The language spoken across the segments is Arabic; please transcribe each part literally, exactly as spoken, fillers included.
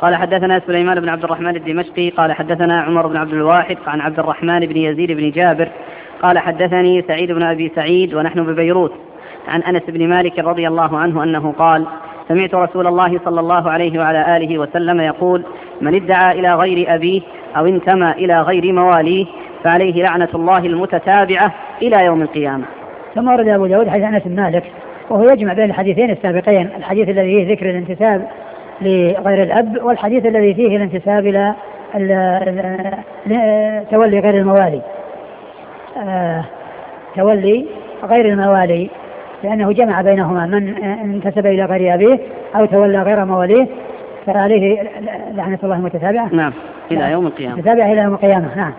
قال حدثنا سليمان بن عبد الرحمن الدمشقي قال حدثنا عمر بن عبد الواحد عن عبد الرحمن بن يزيد بن جابر قال حدثني سعيد بن أبي سعيد ونحن ببيروت عن أنس بن مالك رضي الله عنه أنه قال سمعت رسول الله صلى الله عليه وعلى آله وسلم يقول من ادعى إلى غير أبيه أو انتمى إلى غير مواليه فعليه لعنة الله المتتابعة إلى يوم القيامة. ثم ورد أبو داود حديث أنس بن مالك وهو يجمع بين الحديثين السابقين، الحديث الذي فيه ذكر الانتساب لغير الأب والحديث الذي فيه الانتساب إلى تولي غير الموالي، تولي غير الموالي، لأنه جمع بينهما من انتسب إلى غير أبيه أو تولى غير مواليه فعليه لعنة الله المتتابعة نعم إلى يوم القيامة متتابعة إلى يوم القيامة. نعم.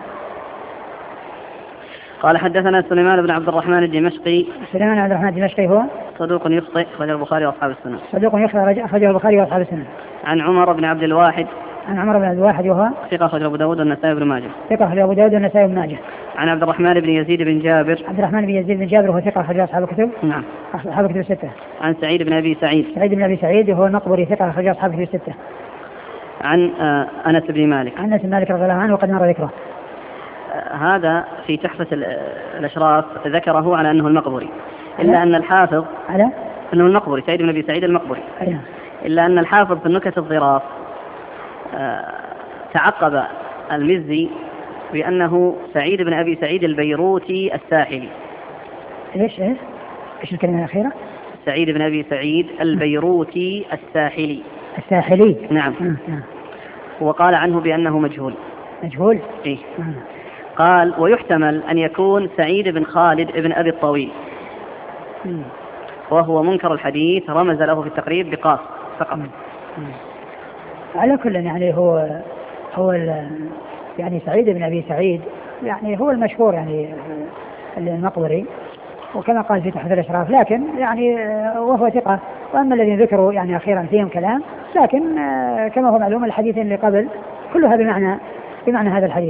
قال حدثنا سليمان بن عبد الرحمن الدمشقي. سليمان بن عبد الرحمن الدمشقي هو صدوق يخطئ أخرجه البخاري وأصحاب السنن. صدوق يخطئ أخرجه البخاري وأصحاب السنن. عن عمر بن عبد الواحد. عن عمر بن عبد الواحد وهو ثقة أخرجه أبو داود والنسائي بن ماجه. ثقة أخرجه أبو داود والنسائي بن ماجه. عن عبد الرحمن بن يزيد بن جابر. عبد الرحمن بن يزيد بن جابر وهو ثقة أخرجه أصحاب الكتب. نعم. أصحاب الكتب الستة. عن سعيد بن أبي سعيد. سعيد بن أبي سعيد وهو المقبري ثقة أخرجه أصحاب الكتب الستة. عن آه أنس بن مالك. عن أنس بن مالك رضي الله عنه وقد مر ذكره. آه هذا في تحفة الأشراف ذكره على أنه المقبري، إلا أن الحافظ على أنه المقبري سعيد بن أبي سعيد المقبري. أيه. إلا أن الحافظ في النكت الظراف آه تعقب المزي بأنه سعيد بن أبي سعيد البيروتي الساحلي. إيش إيش إيش الكلمة الأخيرة؟ سعيد بن أبي سعيد البيروتي الساحلي. الساحلي. نعم. نعم. وقال عنه بأنه مجهول. مجهول. إيه؟ نعم. قال ويحتمل أن يكون سعيد بن خالد بن أبي الطويل م. وهو منكر الحديث رمز له في التقريب بقاف فقط. على كل يعني هو هو يعني سعيد بن أبي سعيد يعني هو المشهور يعني المقبري، وكما قال في تحفة الأشراف، لكن يعني وهو ثقة. وأما الذين ذكروا يعني أخيرا فيهم كلام، لكن كما هو معلوم الحديث اللي قبل كلها بمعنى بمعنى هذا الحديث.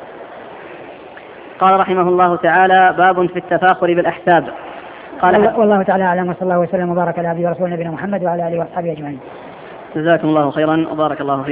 قال رحمه الله تعالى باب في التفاخر بالأحساب. قال والله تعالى أعلم وصلى الله وسلم وبارك على عبده ورسوله نبينا محمد وعلى آله وأصحابه أجمعين. جزاكم الله خيرا وبارك الله فيكم.